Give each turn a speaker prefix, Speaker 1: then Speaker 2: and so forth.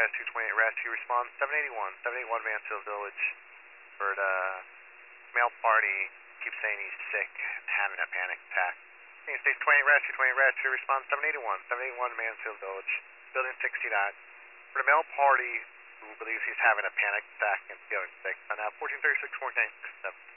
Speaker 1: RAS 228, RAS 2 response 781 Mansfield Village. For the male party, keeps saying he's sick, having a panic attack. United States 28, RAS 228, RAS 2 response 781 Mansfield Village, building 60 dot. For the male party who believes he's having a panic attack and feeling sick, on 1436 14.